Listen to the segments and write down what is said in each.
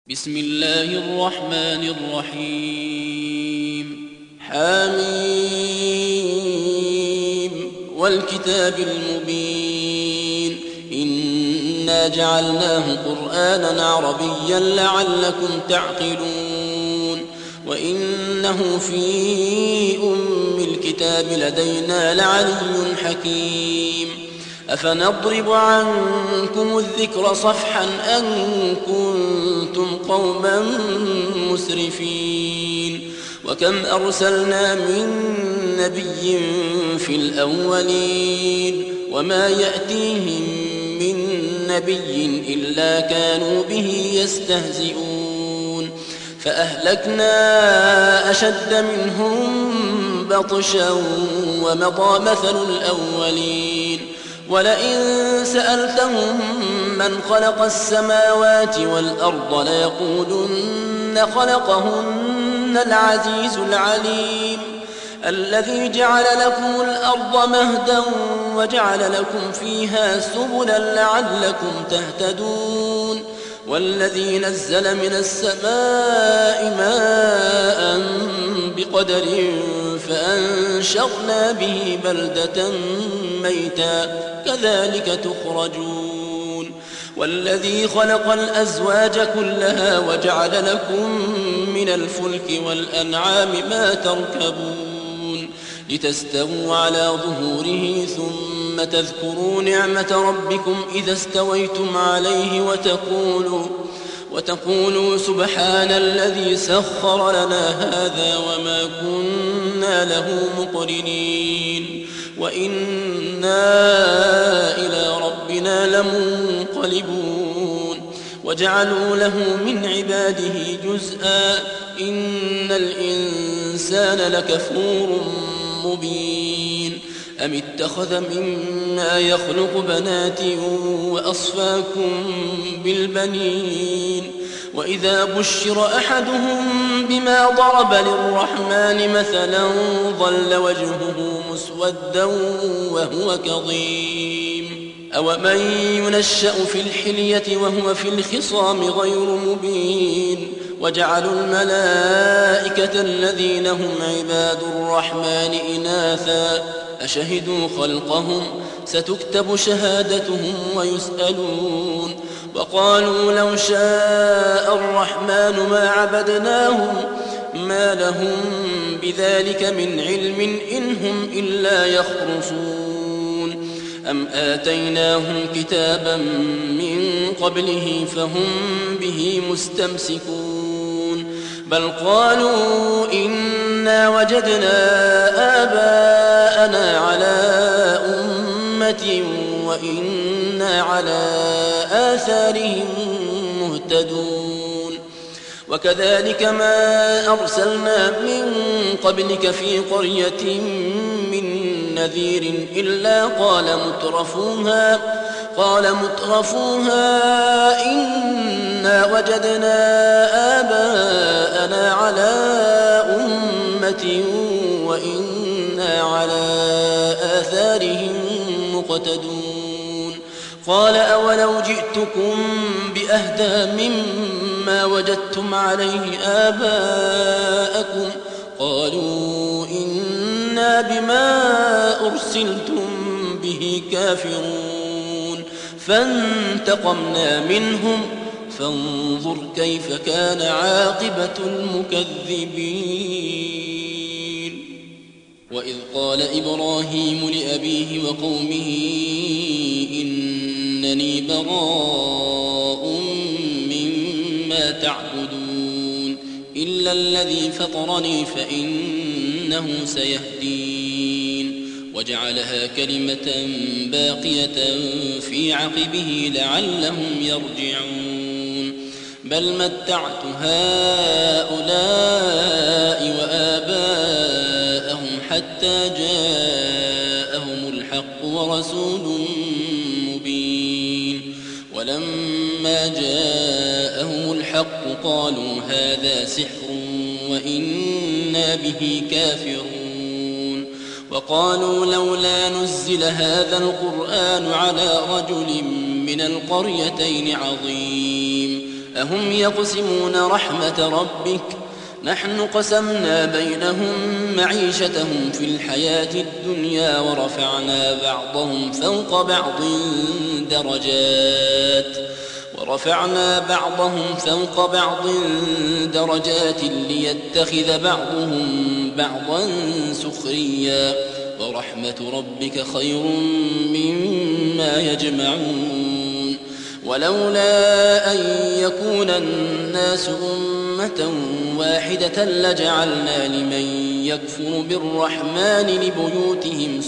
بسم الله الرحمن الرحيم حميم والكتاب المبين إنا جعلناه قرآنا عربيا لعلكم تعقلون وإنه في الكتاب لدينا لعلي حكيم أفنضرب عنكم الذكر صفحا أن كنتم قوما مسرفين وكم أرسلنا من نبي في الأولين وما يأتيهم من نبي إلا كانوا به يستهزئون فأهلكنا أشد منهم بطشا ومضى مثل الأولين ولئن سألتهم من خلق السماوات والأرض ليقولن خلقهن العزيز العليم الذي جعل لكم الأرض مهدا وجعل لكم فيها سبلا لعلكم تهتدون والذي نزل من السماء ماء بقدر فأنشرنا به بلدة ميتا كذلك تخرجون والذي خلق الأزواج كلها وجعل لكم من الفلك والأنعام ما تركبون لتستووا على ظهوره ثم تذكروا نعمة ربكم إذا استويتم عليه وتقولوا سبحان الذي سخر لنا هذا وما كنا له مقرنين وإنا إلى ربنا لمنقلبون وجعلوا له من عباده جزءا إن الإنسان لكفور مبين أم اتخذ مما يخلق بنات وأصفاكم بالبنين وإذا بشر أحدهم بما ضرب للرحمن مثلا ظل وجهه مسودا وهو كظيم أومن ينشأ في الحلية وهو في الخصام غير مبين وجعلوا الملائكة الذين هم عباد الرحمن إناثا أشهدوا خلقهم ستكتب شهادتهم ويسألون وقالوا لو شاء الرحمن ما عبدناهم ما لهم بذلك من علم إن هم إلا يخرصون أم آتيناهم كتابا من قبله فهم به مستمسكون بل قالوا إنا وجدنا آباءنا على أمة وإنا على آثارهم مهتدون وكذلك ما أرسلنا من قبلك في قرية من نذير إلا قال مترفوها إنا وجدنا آباءنا على أمة وإنا على آثارهم مقتدون قال أولو جئتكم بأهدى مما وجدتم عليه آباءكم قالوا إنا بما أرسلتم به كافرون فانتقمنا منهم فانظر كيف كان عاقبة المكذبين وإذ قال إبراهيم لأبيه وقومه إنني براء مما تعبدون إلا الذي فطرني فإنه سيهدين وجعلها كلمة باقية في عقبه لعلهم يرجعون بل متعت هؤلاء وآباءهم حتى جاءهم الحق ورسول مبين ولما جاءهم الحق قالوا هذا سحر وإنا به كافرون وقالوا لولا نزل هذا القرآن على رجل من القريتين عظيم أهم يقسمون رحمة ربك نحن قسمنا بينهم معيشتهم في الحياة الدنيا ورفعنا بعضهم فوق بعض درجات ليتخذ بعضهم بعضا سخريا ورحمة ربك خير مما يجمعون ولولا أن يكون الناس أمة واحدة لجعلنا لمن يكفر بالرحمن لبيوتهم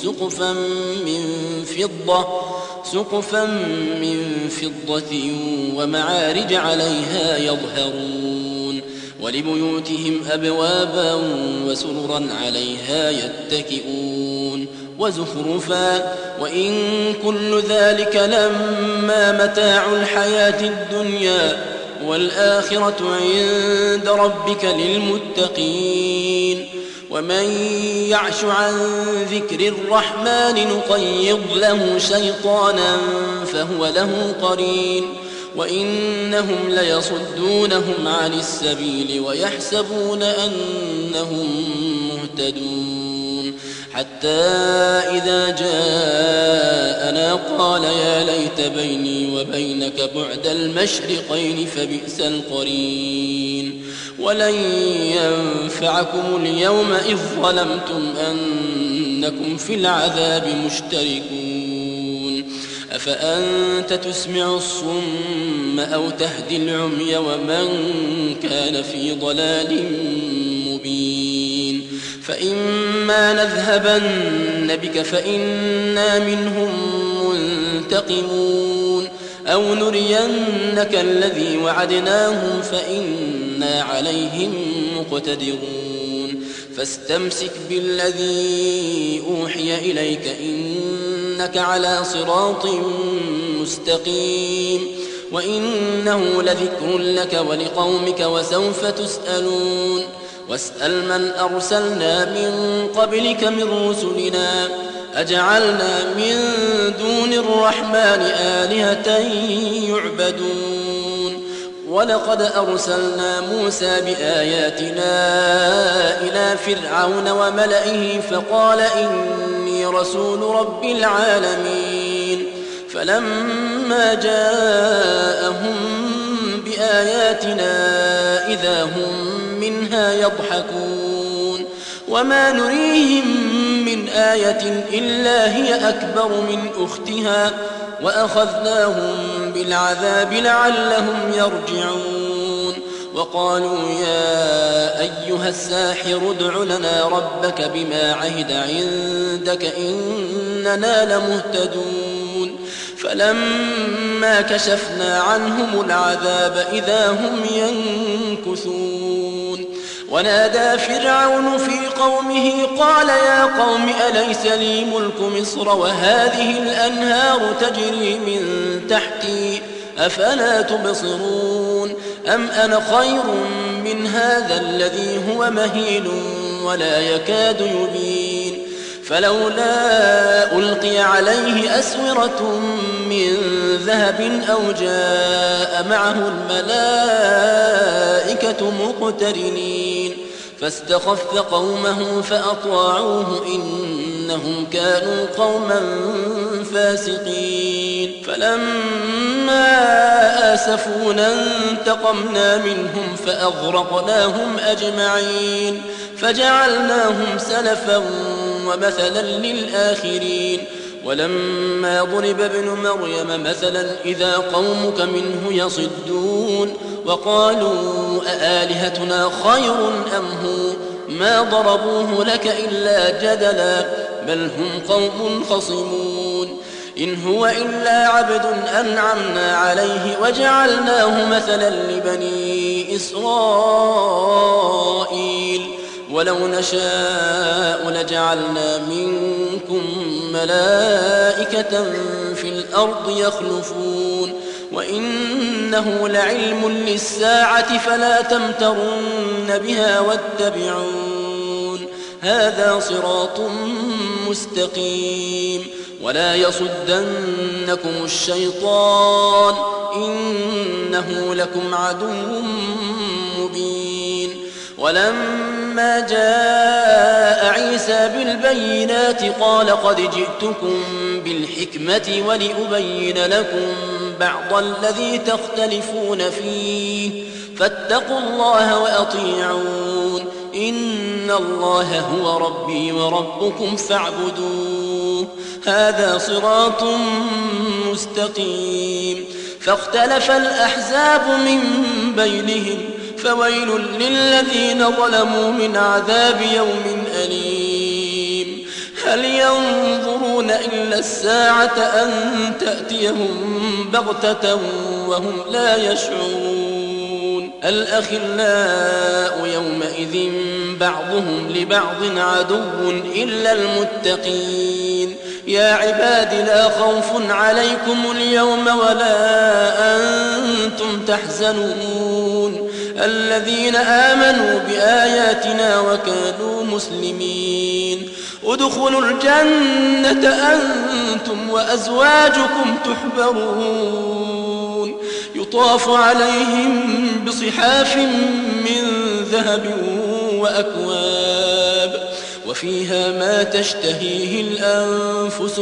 سقفا من فضة ومعارج عليها يظهرون ولبيوتهم أبوابا وسررا عليها يتكئون وزخرفا وإن كل ذلك لما متاع الحياة الدنيا والآخرة عند ربك للمتقين ومن يعش عن ذكر الرحمن نقيض له شيطانا فهو له قرين وإنهم ليصدونهم عن السبيل ويحسبون أنهم مهتدون حتى إذا جاءنا قال يا ليت بيني وبينك بعد المشرقين فبئس القرين ولن ينفعكم اليوم إذ ظلمتم أنكم في العذاب مشتركون أفأنت تسمع الصم أو تهدي العمي ومن كان في ضلال مبين فإما نذهبن بك فإنا منهم منتقمون أو نرينك الذي وعدناهم فإنا عليهم مقتدرون فاستمسك بالذي أوحي إليك إنك على صراط مستقيم وإنه لذكر لك ولقومك وسوف تسألون واسأل من أرسلنا من قبلك من رسلنا أجعلنا من دون الرحمن آلهة يعبدون ولقد أرسلنا موسى بآياتنا إلى فرعون وملئه فقال إني رسول رب العالمين فلما جاءهم بآياتنا إذا هم منها يضحكون وما نريهم من آية إلا هي أكبر من أختها وأخذناهم بالعذاب لعلهم يرجعون وقالوا يا أيها الساحر ادع لنا ربك بما عهد عندك إننا لمهتدون فلما كشفنا عنهم العذاب إذا هم ينكثون ونادى فرعون في قومه قال يا قوم أليس لي ملك مصر وهذه الأنهار تجري من تحتي أفلا تبصرون أم أنا خير من هذا الذي هو مهين ولا يكاد يبين فلولا ألقي عليه أسورة من ذهب أو جاء معه الملائكة مقترنين فاستخف قومه فأطاعوه إنهم كانوا قوما فاسقين فلما آسفونا انتقمنا منهم فأغرقناهم أجمعين فجعلناهم سلفا ومثلا للآخرين ولما ضرب ابن مريم مثلا إذا قومك منه يصدون وقالوا أآلهتنا خير أم هو ما ضربوه لك إلا جدلا بل هم قوم خصمون إن هو إلا عبد أنعمنا عليه وجعلناه مثلا لبني إسرائيل ولو نشاء لجعلنا منكم ملائكة في الأرض يخلفون وإنه لعلم للساعة فلا تمترن بها واتبعون هذا صراط مستقيم ولا يصدنكم الشيطان إنه لكم عدو مبين. ولما جاء عيسى بالبينات قال قد جئتكم بالحكمة ولأبين لكم بعض الذي تختلفون فيه فاتقوا الله وأطيعون إن الله هو ربي وربكم فاعبدوه هذا صراط مستقيم. فاختلف الأحزاب من بينهم فويل للذين ظلموا من عذاب يوم أليم. هل ينظرون إلا الساعة أن تأتيهم بغتة وهم لا يشعرون. الأخلاء يومئذ بعضهم لبعض عدو إلا المتقين. يا عباد لا خوف عليكم اليوم ولا أنتم تحزنون الذين آمنوا بآياتنا وكانوا مسلمين. ادخلوا الجنة أنتم وأزواجكم تحبرون يطاف عليهم بصحاف من ذهب وأكواب وفيها ما تشتهيه الأنفس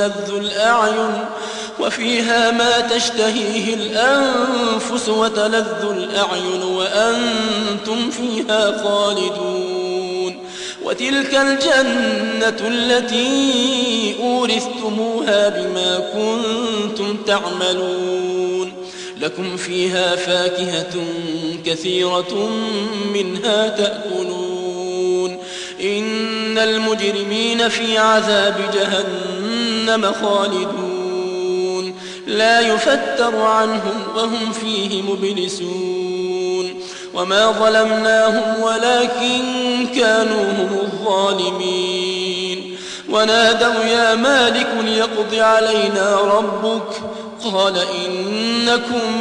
وتلذ الأعين وأنتم فيها خالدون. وتلك الجنة التي أورثتموها بما كنتم تعملون. لكم فيها فاكهة كثيرة منها تأكلون. إن المجرمين في عذاب جهنم خالدون لا يفتر عنهم وهم فيه مبلسون. وما ظلمناهم ولكن كانوا هم الظالمين. ونادوا يا مالك ليقض علينا ربك قال إنكم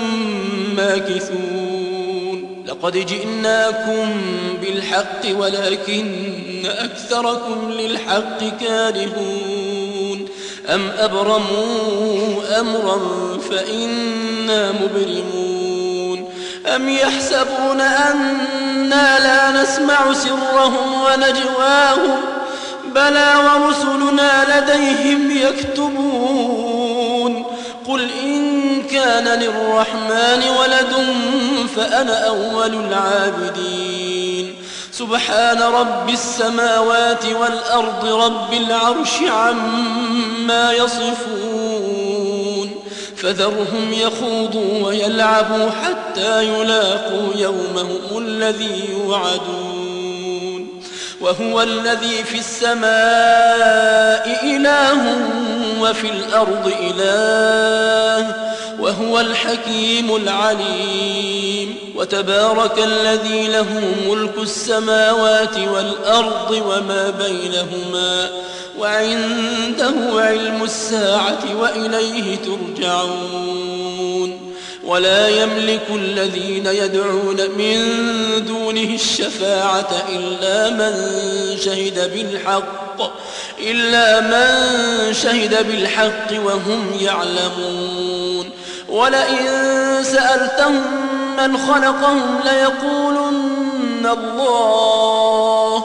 ماكثون. لقد جئناكم بالحق ولكن أكثركم للحق كارهون. أم أبرموا أمرا فإنا مبرمون. أم يحسبون أنا لا نسمع سرهم ونجواهم بلى ورسلنا لديهم يكتبون. قل إن كان للرحمن ولد فأنا أول العابدين. سبحان رب السماوات والأرض رب العرش عما يصفون. فذرهم يخوضوا ويلعبوا حتى يلاقوا يومهم الذي يوعدون. وهو الذي في السماء إله وفي الأرض إله وهو الحكيم العليم. وتبارك الذي له ملك السماوات والأرض وما بينهما وعنده علم الساعة وإليه ترجعون. ولا يملك الذين يدعون من دونه الشفاعة إلا من شهد بالحق وهم يعلمون. ولئن سألتهم من خلقهم ليقولن الله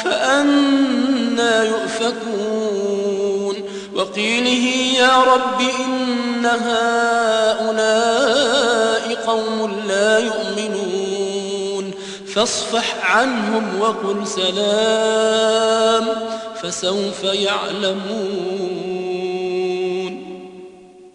فأنى يؤفكون. وقيله يا رب إن هؤلاء قوم لا يؤمنون فاصفح عنهم وقل سلام فسوف يعلمون.